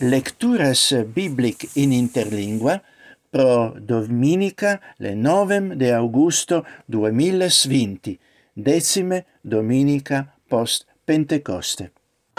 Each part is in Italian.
Lecturas biblic in interlingua pro dominica le 9 de Augusto 2020, decime dominica post Pentecoste.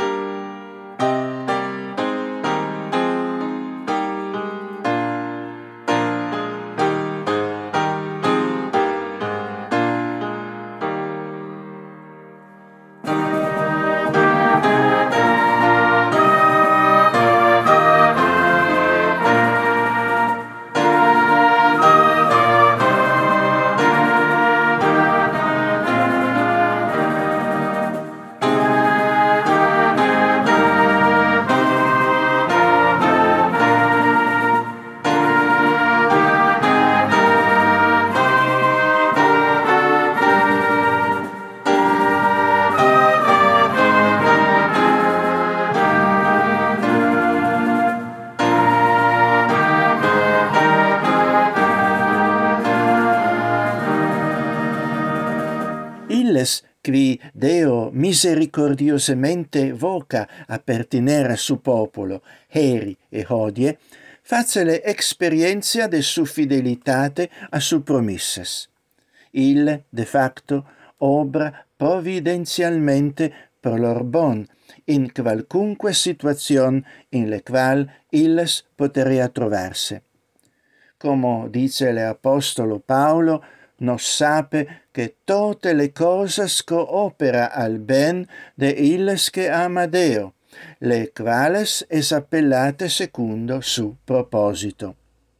Illes qui Deo misericordiosamente voca a pertinere su popolo, heri e hodie, facele experientia de su fidelitate a su promisses. Il, de facto, obra providenzialmente pro lor bon, in qualcunque situazione in le qual illes poteria trovarse. Como dice l'Apostolo Paolo, nos sape che tote le cosas coopera al ben de illes che ama Deo, le quales es appellate secundo su proposito.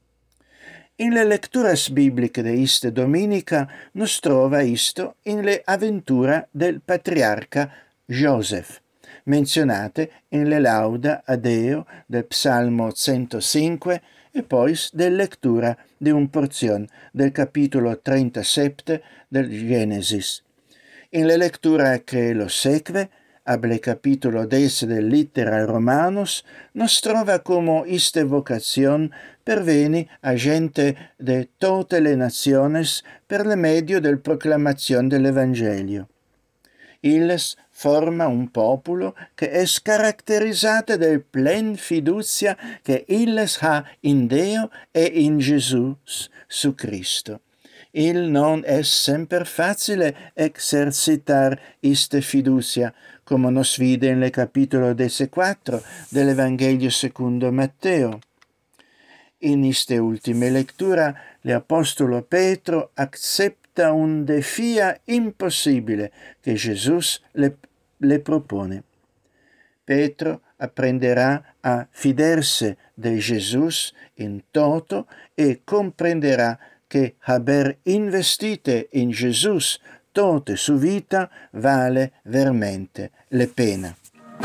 In le lecturas bibliche de iste dominica nos trova isto in le avventura del patriarca Joseph, menzionate in le lauda a Deo del Psalmo 105 e poi del lectura di un porzione del capitolo 37 del Genesis. In le lectura che lo segue, ab le capitolo 10 del Littera Romanos, nos trova como iste vocazion perveni a gente de tote le naciones per le medio del proclamazione dell'Evangelio. Illes forma un populo che es caratterizzate del plen fiducia che illes ha in Deo e in Jesus su Cristo. Il non es semper facile exercitar iste fiducia, come nos vide in le capitolo 14 dell'Evangelio secondo Matteo. In iste ultime lectura, l'Apostolo Petro accetta un defia impossibile che Gesù le propone. Petro apprenderà a fiderse de Gesù in toto e comprenderà che haber investite in Gesù tote su vita vale veramente le pena.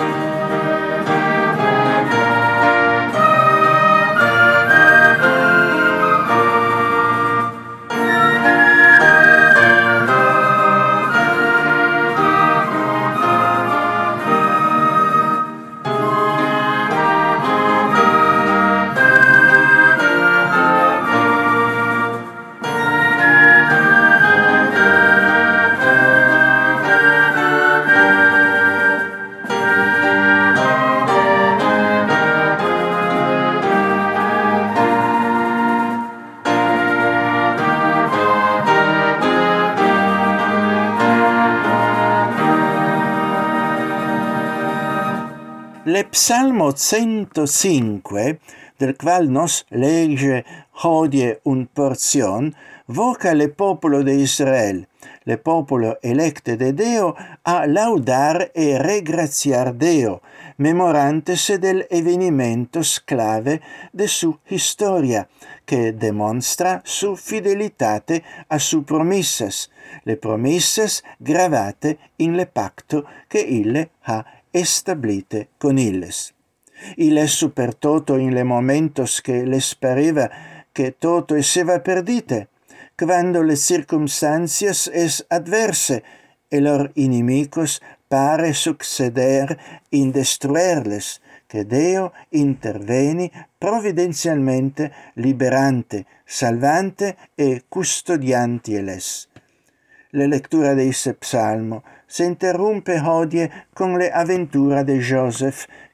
Le Psalmo 105, del qual nos lege hodie un porzion, voca le popolo de Israel, le popolo electe de Deo, a laudar e regraziar Deo, memorantese del evenimentos clave de su historia, che demonstra su fidelitate a su promissas, le promissas gravate in le pacto che ille ha establite con illes. Illes super toto in le momentos que les pareva que toto esseva perdite, quando le circumstancias es adverse e lor inimicos pare succeder in destruerles, che Deo interveni providenzialmente liberante, salvante e custodianti eles. Le lectura de esse psalmo se interrumpe hodie con le avventura de Joseph,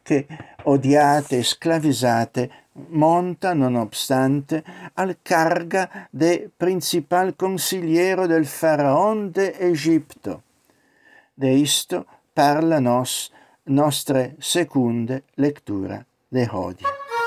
che, odiate e sclavizzate, monta, nonostante, al carga de principal consigliero del faraon de Egipto. De isto parla nostre secunde lectura de hodie.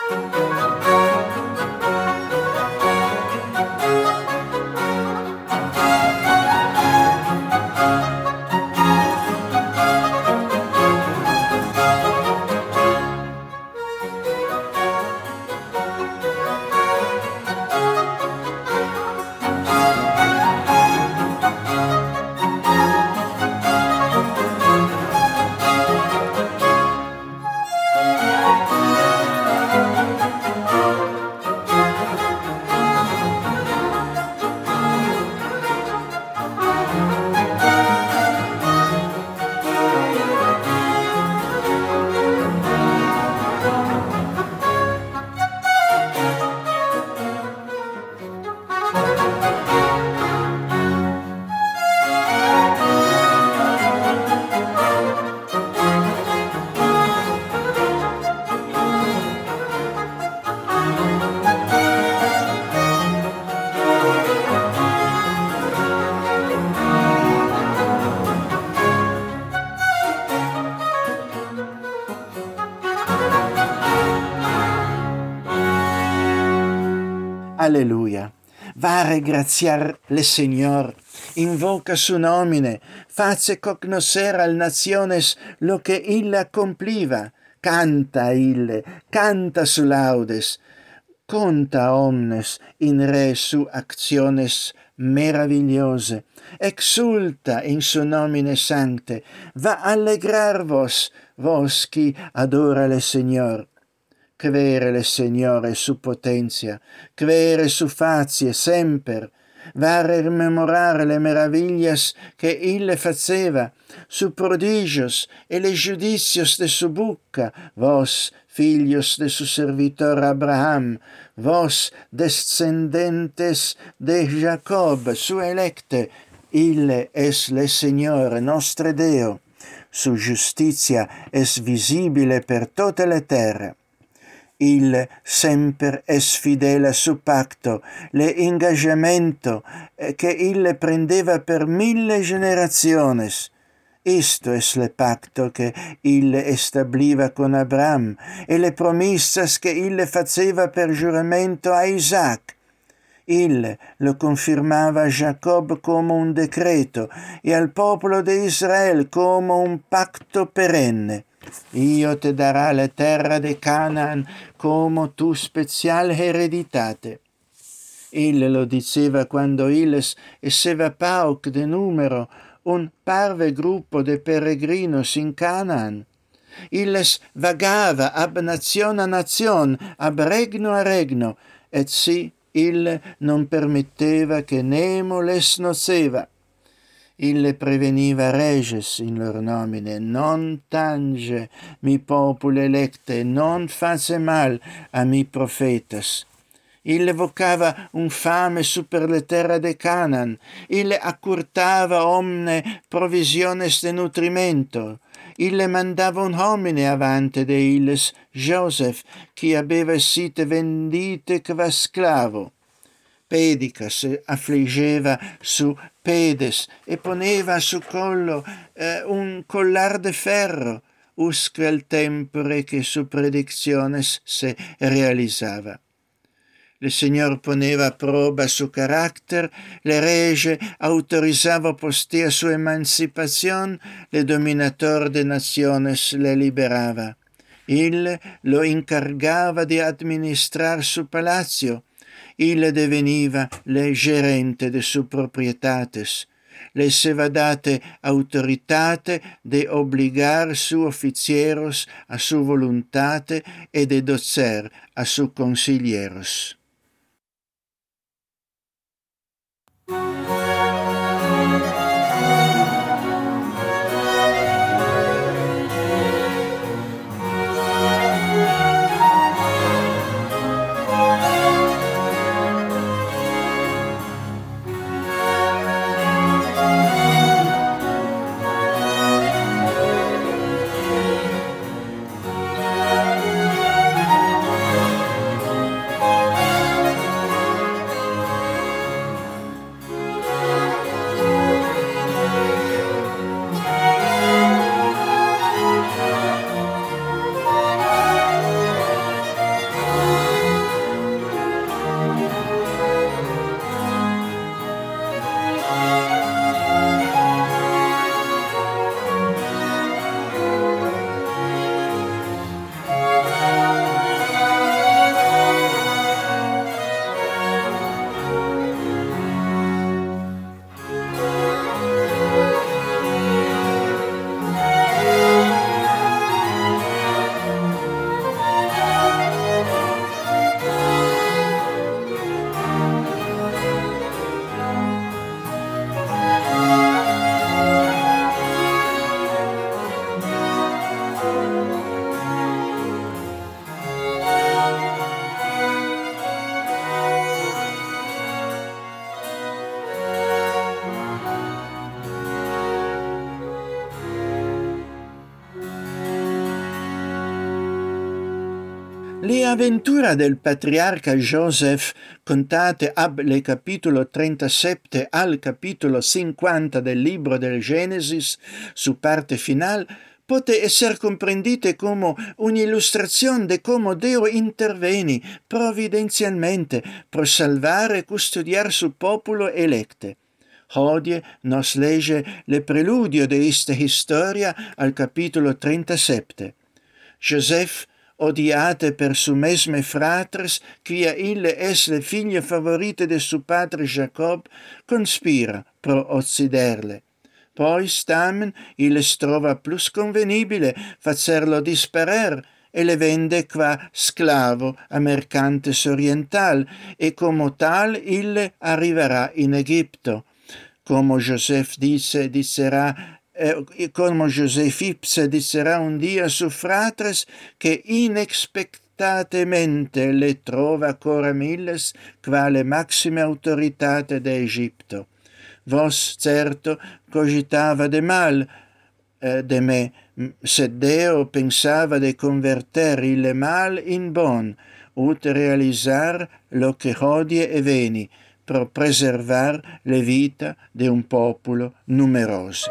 Alleluia. Va a ringraziar le Signor, invoca su nomine, face cognoscere al naciones lo che illa compliva, canta ille, canta su laudes, conta omnes in re su acciones meravigliose, exulta in su nomine sancte, va allegrar vos qui adora le Signor. Quere le Signore su potentia, quere su facie semper, va a rememorare le meraviglias che ille faceva, su prodigios e le judicios de su bucca, vos, filios de su servitor Abraham, vos, descendentes de Jacob, su electe, ille es le Signore nostre Deo, su justitia es visibile per tote le terre. Il semper es fidele su pacto, le ingaggiamento che ille prendeva per 1000 generaciones. Isto es le pacto che ille establiva con Abraham e le promissas che ille faceva per giuramento a Isaac. Ille lo confermava a Jacob come un decreto e al popolo di Israele come un pacto perenne. Io te darà la terra de Canaan come tu special hereditate. Ille lo diceva quando illes esseva pauc de numero un parve gruppo de peregrinos in Canaan. Illes vagava ab nazion a nazion, ab regno a regno, et si ille non permetteva che nemo les noceva. Ille preveniva reges in lor nomine, non tange mi popule electe, non face mal a mi profetas. Ille vocava un fame super le terra de Canaan, ille accurtava omne provisiones de nutrimento, ille mandava un homine avante de illes, Joseph, qui aveva site vendite qua sclavo. Pedicas affliggeva su pedes e poneva su collo un collar de ferro, usque al tempore che su predicciones se realizzava. Il Signor poneva a prova su carácter, le rege autorizava postia su emancipación, le dominator de naciones le liberava. Il lo incargava di administrar su palazzo, ille deveniva le gerente de su proprietates, le seva date autoritate de obligar su oficieros a su voluntate e de docer a su consiglieros. Le avventure del patriarca Joseph, contate ab le capitolo 37 al capitolo 50 del libro del Genesis, su parte final, pote esser comprendite come un'illustrazione de come Deo interveni providenzialmente pro salvare e custodiar su populo electe. Hodie nos lege le preludio de iste historia al capitolo 37. Joseph, odiate per su mesme fratres, quia ille es le figlie favorite de su padre Jacob, conspira pro occiderle. Pois tamen illes trova plus convenibile facerlo disparer e le vende qua sclavo a mercantes oriental, e como tal ille arriverà in Egipto. Como Joseph como Joseph ipse dicerà un dia su fratres che inexpectatemente le trova coram illes quale maxime autoritate de Egipto. Vos certo cogitava de mal de me, sed Deo pensava de converter ille mal in bon, ut realizar lo che hodie e veni, pro preservar le vita de un populo numeroso.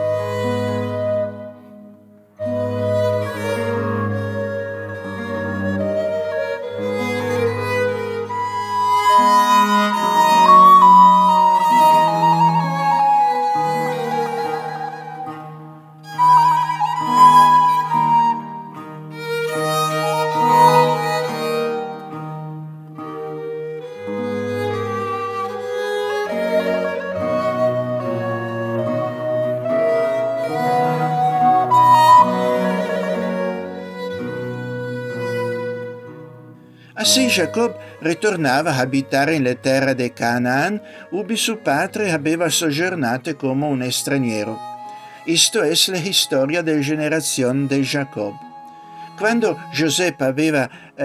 Assi Jacob ritornava a abitare in le terre de Canaan, ubi su padre aveva soggiornato come un straniero. Isto es la historia del generazione de Jacob. Quando Giuseppe aveva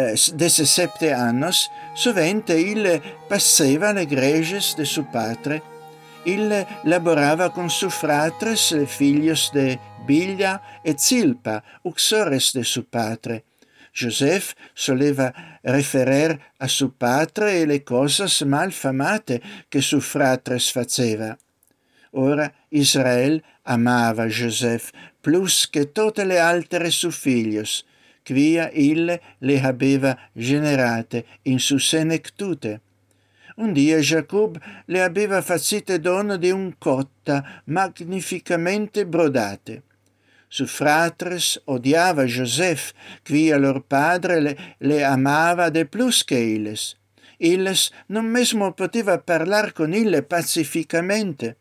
17 annos, sovente il passeva le greges de su padre. Il laborava con su fratres, le figlios de Bilha e Zilpa, uxores de su padre. Joseph soleva referer a su padre le cosas malfamate che su fratres faceva. Ora Israel amava Joseph plus che tutte le altre su figlios, quia ille le habeva generate in su senectute. Un dia Jacob le aveva facite dono di un cotta magnificamente brodate. Su fratres odiava Joseph, quia lor padre le amava de plus che illes. Illes non mesmo poteva parlar con ille pacificamente.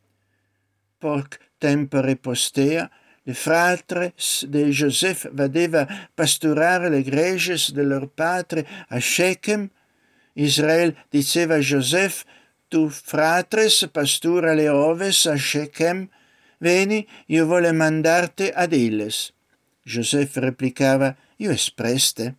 Poc tempore postea, le fratres de Joseph vadeva pasturare le greges de lor padre a Shechem. Israel diceva a Joseph: tu fratres pastura le oves a Shechem, veni, io vole mandarte ad illes. Joseph replicava: io espreste.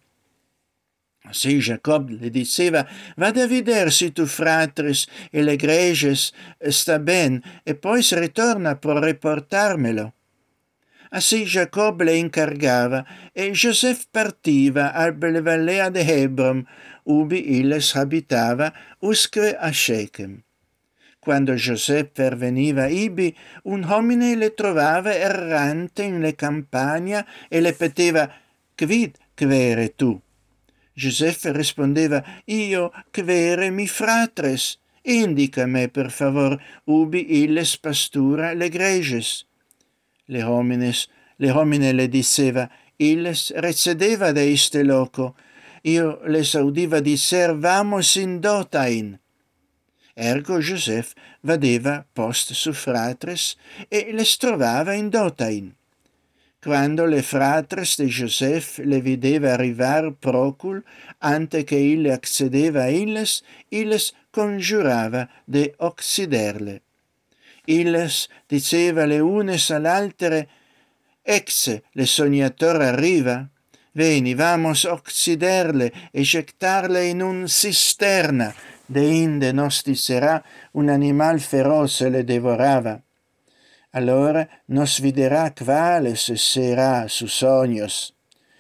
Sì, Jacob le diceva: vada a vider si tu fratres e le greges sta ben, e poi si ritorna per riportarmelo. Assi Jacob le incargava, e Joseph partiva al Belvalea de Hebron, ubi illes habitava, usque a Shechem. Quando Joseph perveniva ibi, un homine le trovava errante in le campagna e le peteva: quid quere tu? Joseph rispondeva: io quere mi fratres, indica me per favor ubi illes pastura le greges. Le homine le diceva: illes recedeva de iste loco, io les audiva dicer: vamos in Dotain. Ergo Joseph vadeva post su fratres e les trovava in Dotain. Quando le fratres de Joseph le videva arrivar procul, ante che ille accedeva a illes, illes congiurava de occiderle. Illes diceva le unes all'altere: ex le sognator arriva, veni, vamos occiderle e jectarle in un cisterna, de inde nos dicerà un animal feroce le devorava. Allora nos videra quales serà sus sognos.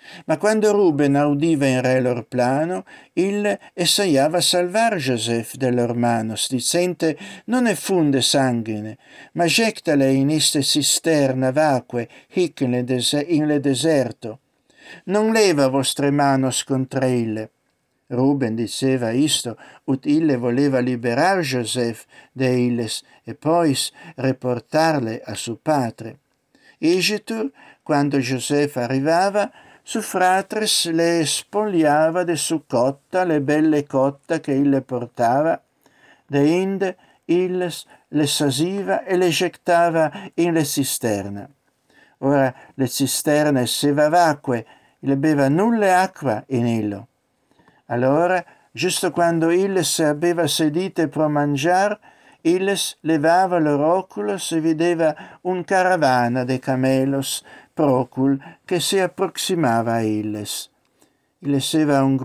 Ma quando Ruben audiva in re lor plano, il essaiava salvar Joseph de lor manos, dicente: non è funde sanguine, ma jectale in iste cisterna vacque, hic in le deserto. Non leva vostre manos contra ille. Ruben diceva isto, ut ille voleva liberar Joseph de illes e pois reportarle a su patre. Igitur, quando Joseph arrivava, su fratres le spogliava de su cotta le belle cotta che ille portava, de inde illes le sasiva e le jectava in le cisterna. Ora le cisterne esseva vacque, il beva nulle acqua in illo. Allora, giusto quando illes aveva sedite pro mangiar, illes levava lor oculos e videva un caravana de camelos procul che si approximava a illes. Illes era un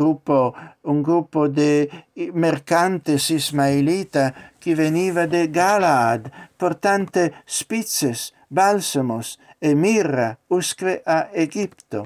gruppo de mercantes ismaelita che veniva de Galaad, portante spices, balsamos e mirra usque a Egipto.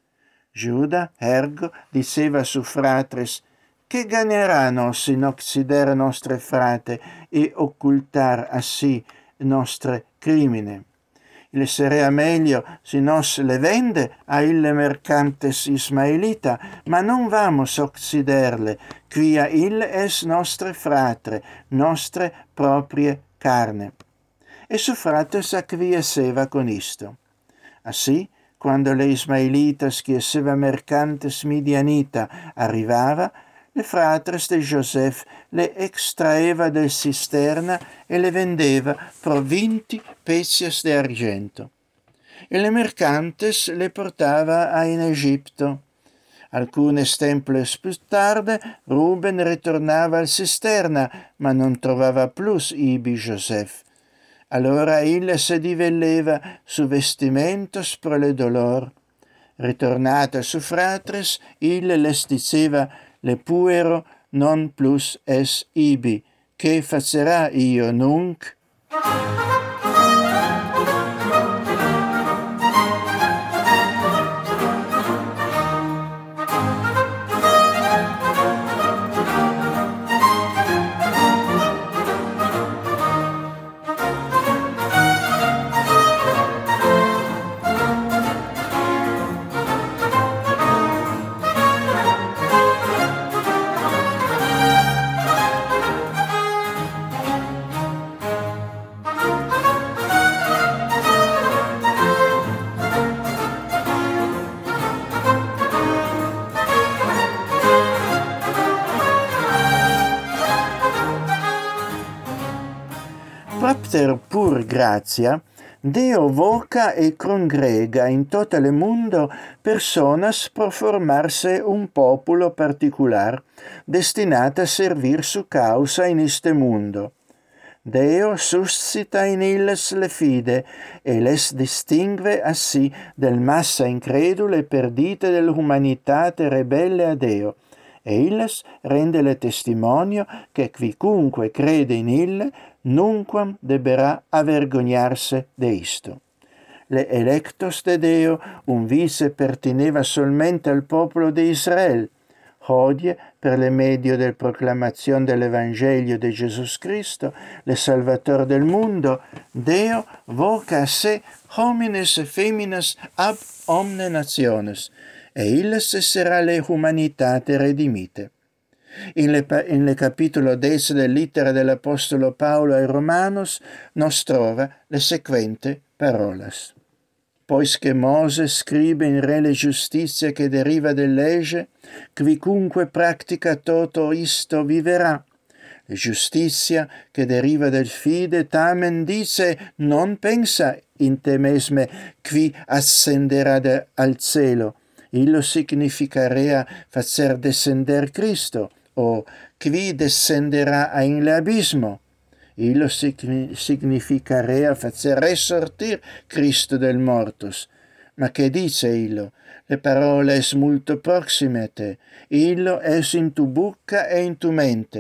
Giuda, ergo, diceva su fratres: che ganierà nos in occidere nostre frate e occultar assi nostre crimine? Il serea meglio si nos le vende a ille mercantes ismaelita, ma non vamos occiderle, quia ille es nostre fratre, nostre proprie carne. E su fratres acquiesceva con isto. Assi, quando le ismaelitas che esseva mercantes midianita arrivava, le fratres de Joseph le extraeva del cisterna e le vendeva pro 20 pecias de argento. E le mercantes le portava a in Egipto. Alcunes temples più tarde, Ruben ritornava al cisterna, ma non trovava plus ibi Joseph. Allora ille se divelleva su vestimentos pro le dolor. Ritornata su fratres, ille les diceva: le puero non plus es ibi, che facerà io nunc? Propter pur gratia, Deo voca e congrega in tot le mundo personas pro formarse un populo particular, destinat a servir su causa in iste mundo. Deo suscita in illes le fide e les distingue assi del massa incredule perdite dell'umanitate rebelle a Deo, e illes rende le testimonio che quicunque crede in ille nunquam deberà avergognarse de isto. Le electos de Deo un vice pertineva solmente al popolo de Israel. Hodie, per le medio del proclamazione dell'Evangelio di Gesù Cristo, le Salvatore del mundo, Deo voca a se homines e feminas ab omne nationes, e illes essera le humanitate redimite. In le capitolo 10 del littera dell'Apostolo Paolo ai Romanos nos trova le sequente parolas. Poisché Mose scribe in re le giustizia che deriva del legge, quicunque pratica toto isto viverà. Le giustizia che deriva del fide tamen dice non pensa in te mesme qui ascenderà al cielo. Illo significarea facer descender Cristo, o qui descenderà in l'abismo. Illo significarea facer resortir Cristo del mortos. Ma che dice illo? Le parole es multo proxime a te. Illo es in tu bucca e in tu mente.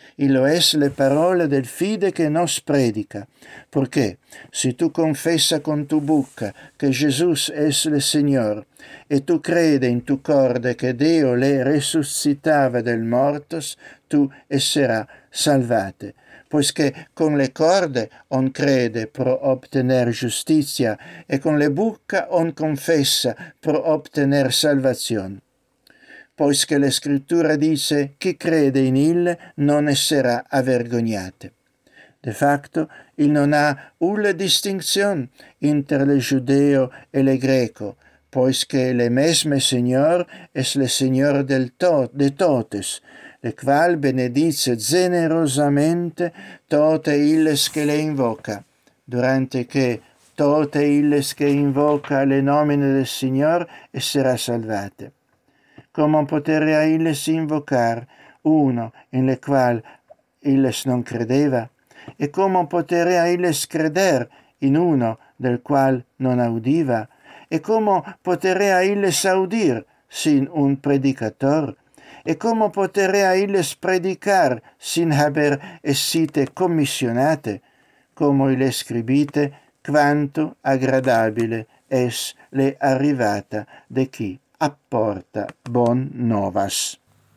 Illo es le parole del fide che nos predica, porque si tu confessa con tu bocca che Jesús es le Señor, e tu crede in tu corde che Deo le resuscitava del mortos, tu esserà salvate. Poiché con le corde on crede pro obtener giustizia e con le bucca on confessa pro obtener salvazione. Poiché la scrittura dice chi crede in il non esserà avergognate. De facto, il non ha ulla distinzione inter le giudeo e le greco, poiché le mesme Signor es le Signor de totes, le qual benedice generosamente tote illes che le invoca, durante che tote illes che invoca le nomine del Signor esserà salvate. Come potere illes invocar uno in le qual illes non credeva, e come potere illes creder in uno del qual non audiva, e come potere illes audir sin un predicator, e come potere illes predicar sin haber essite commissionate, come le scribite, quanto agradabile es le arrivata de chi apporta bon novas.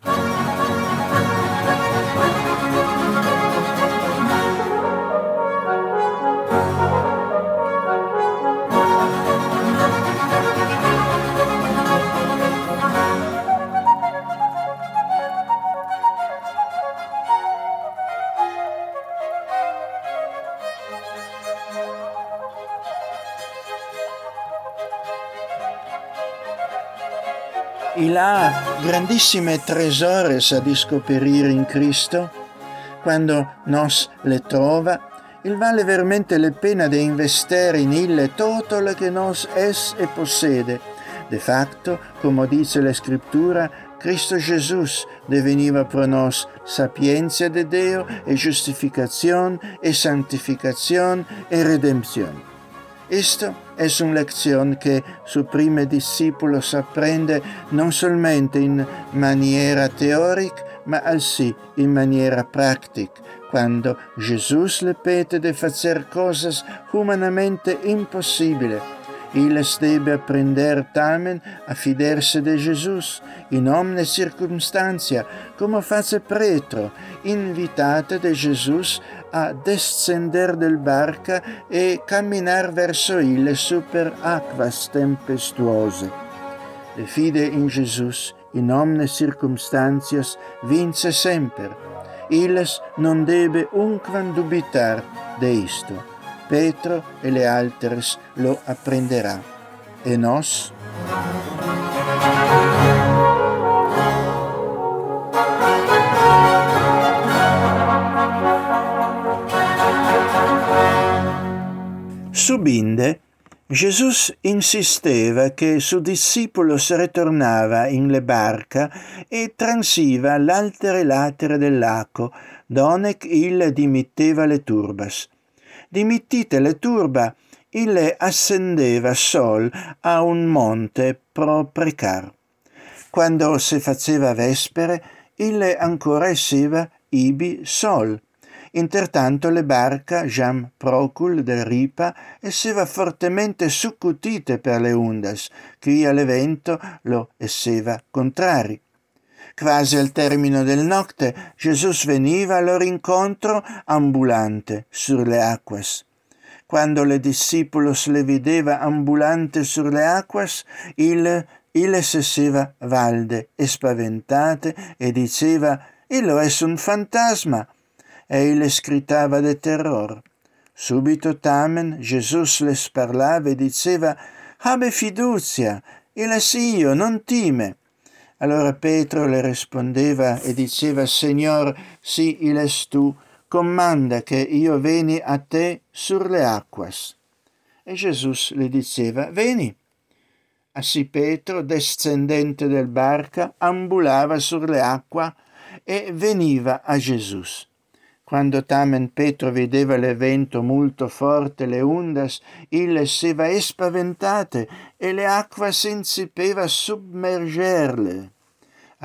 Il ha grandissime tesores a discoperire in Cristo. Quando nos le trova, il vale veramente la pena de investire in ille tutto lo che nos es e possede. De facto, come dice la Scrittura, Cristo Jesús deveniva pro nos sapienza de Deo e giustificación e santificación e redempción. Esto es una lección que su primer discípulo aprende non solamente in maniera teorica, ma also in maniera pratica, quando Jesús le pete de facer cosas humanamente impossibili. Illes debe aprender tamen a fiderse de Jesús in omne circunstancia, come face Petro, invitate de Jesús a descender del barca e camminar verso ille super aquas tempestuose. Le fide in Jesús in omne circumstantias vince semper. Illes non debe unquam dubitar de isto. Petro e le altres lo apprenderà. E nos? Subinde, Jesús insisteva che su discepolo se ritornava in le barca e transiva l'altere latere del laco, donec il dimitteva le turbas. Dimittite le turba, il ascendeva sol a un monte pro precar. Quando se faceva vespere, il ancora esseva ibi sol. Intertanto le barca, jam procul del ripa, esseva fortemente succutite per le undas, qui all'evento lo esseva contrari. Quasi al termine del nocte, Gesù veniva al loro incontro ambulante sur le acquas. Quando le discipulos le videva ambulante sur le acquas, ille s'esseva valde e spaventate e diceva «Illo es un fantasma!» e ille scritava de terror. Subito tamen Jesus les parlava e diceva «Habe fiducia, il es io, non time!» Allora Petro le rispondeva e diceva «Signor, sì, il es tu, comanda che io veni a te sur le acquas». E Gesù le diceva «Veni». Assi Petro, descendente del barca, ambulava sur le acqua e veniva a Gesù. Quando tamen Petro vedeva l'evento molto forte, le undas, ille seva espaventate e le acqua s'incipeva submergerle.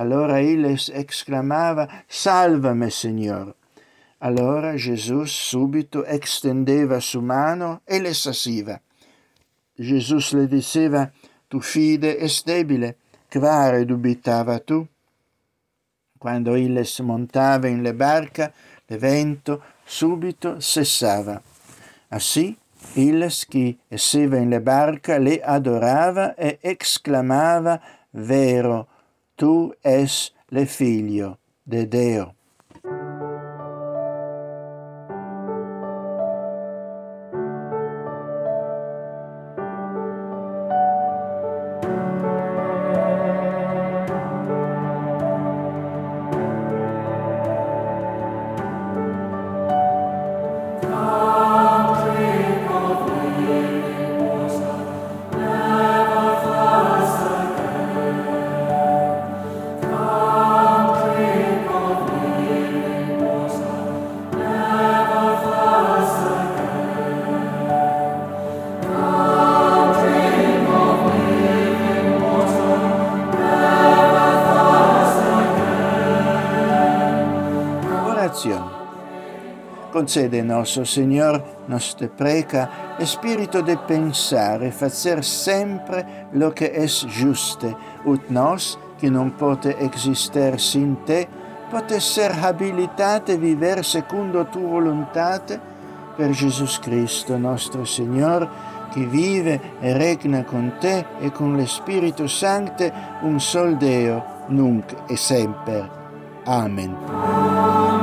Allora illes exclamava: Salvame, Signor. Allora Gesù subito extendeva su mano e le sassiva. Gesù le diceva: Tu fide es debile, quare dubitava tu? Quando illes montava in le barca, l'evento subito cessava. Assì illes chi esseva in le barca le adorava e exclamava: Vero, tu es le figlio de Deo. Concede nosso Señor, nos te preca, espíritu de pensar e facer sempre lo que es juste, ut nos, que non pote exister sin te, pote ser habilitate viver secundo tu voluntate, per Jesus Cristo nostro Signor, che vive e regna con te e con lo Spirito Sancte, un sol Deo, nunc e semper. Amen.